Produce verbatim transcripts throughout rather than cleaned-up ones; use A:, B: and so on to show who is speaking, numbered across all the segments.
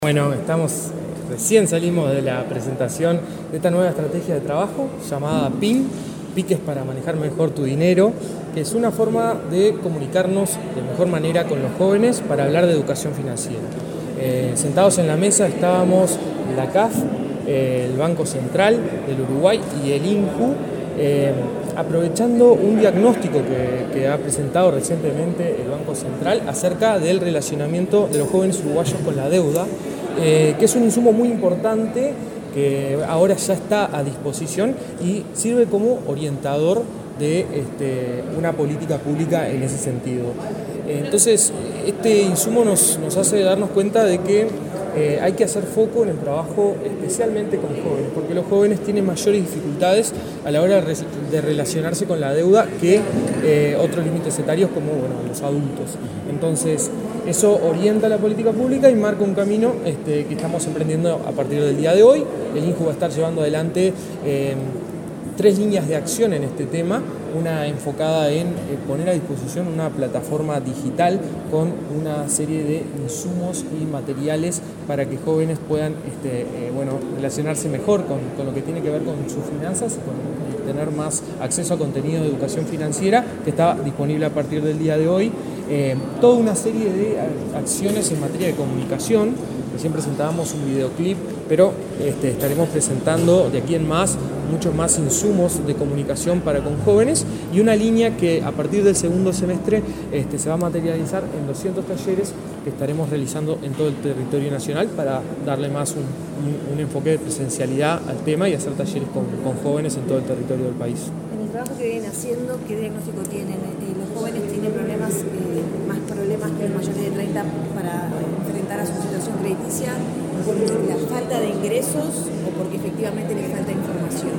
A: Bueno, estamos, recién salimos de la presentación de esta nueva estrategia de trabajo llamada P I N, Piques para manejar mejor tu dinero, que es una forma de comunicarnos de mejor manera con los jóvenes para hablar de educación financiera. Eh, sentados en la mesa estábamos la C A F, eh, el Banco Central del Uruguay y el I N J U, eh, aprovechando un diagnóstico que, que ha presentado recientemente el Banco Central acerca del relacionamiento de los jóvenes uruguayos con la deuda, eh, que es un insumo muy importante que ahora ya está a disposición y sirve como orientador de este, una política pública en ese sentido. Entonces, este insumo nos, nos hace darnos cuenta de que eh, hay que hacer foco en el trabajo especialmente con jóvenes, porque los jóvenes tienen mayores dificultades a la hora de, re, de relacionarse con la deuda que eh, otros límites etarios como bueno, los adultos. Entonces, eso orienta la política pública y marca un camino este, que estamos emprendiendo a partir del día de hoy. El I N J U va a estar llevando adelante eh, tres líneas de acción en este tema, una enfocada en eh, poner a disposición una plataforma digital con una serie de insumos y materiales para que jóvenes puedan este, eh, bueno, relacionarse mejor con, con lo que tiene que ver con sus finanzas, con tener más acceso a contenido de educación financiera que está disponible a partir del día de hoy. Eh, toda una serie de acciones en materia de comunicación. Recién presentábamos un videoclip, pero este, estaremos presentando de aquí en más muchos más insumos de comunicación para con jóvenes y una línea que a partir del segundo semestre este, se va a materializar en doscientos talleres que estaremos realizando en todo el territorio nacional para darle más un, un, un enfoque de presencialidad al tema y hacer talleres con, con jóvenes en todo el territorio del país.
B: En el trabajo que vienen haciendo, ¿qué diagnóstico tienen? Eh, ¿Los jóvenes tienen problemas, eh, más problemas que los mayores de treinta para enfrentar a su situación crediticia por la falta de ingresos o porque efectivamente les falta información?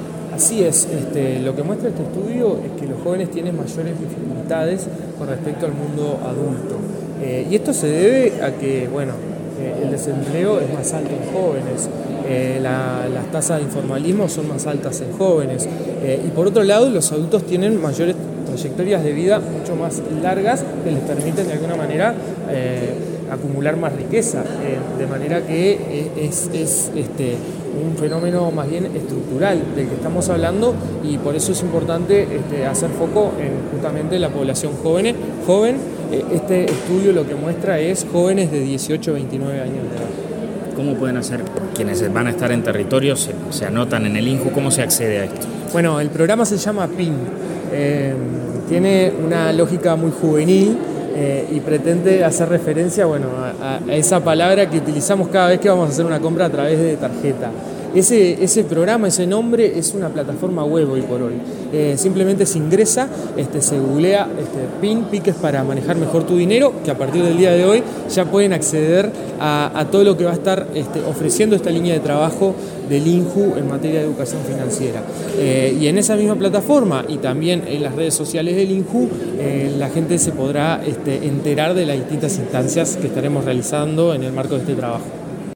A: Así es, este, lo que muestra este estudio es que los jóvenes tienen mayores dificultades con respecto al mundo adulto. Eh, y esto se debe a que, bueno, eh, el desempleo es más alto en jóvenes, eh, la, las tasas de informalismo son más altas en jóvenes, eh, y por otro lado los adultos tienen mayores trayectorias de vida mucho más largas que les permiten de alguna manera eh, acumular más riqueza, eh, de manera que es, es este, un fenómeno más bien estructural del que estamos hablando y por eso es importante este, hacer foco en justamente la población joven. joven. Eh, este estudio lo que muestra es jóvenes de dieciocho a veintinueve años de edad.
C: ¿Cómo pueden hacer quienes van a estar en territorio, se, se anotan en el I N J U? ¿Cómo se accede a esto?
A: Bueno, el programa se llama P I N. Eh, tiene una lógica muy juvenil eh, y pretende hacer referencia bueno, a, a esa palabra que utilizamos cada vez que vamos a hacer una compra a través de tarjeta. Ese, ese programa, ese nombre es una plataforma web hoy por hoy. Eh, simplemente se ingresa, este, se googlea este, P I N, Piques para manejar mejor tu dinero, que a partir del día de hoy ya pueden acceder a, a todo lo que va a estar este, ofreciendo esta línea de trabajo del I N J U en materia de educación financiera. Eh, y en esa misma plataforma y también en las redes sociales del I N J U, eh, la gente se podrá este, enterar de las distintas instancias que estaremos realizando en el marco de este trabajo.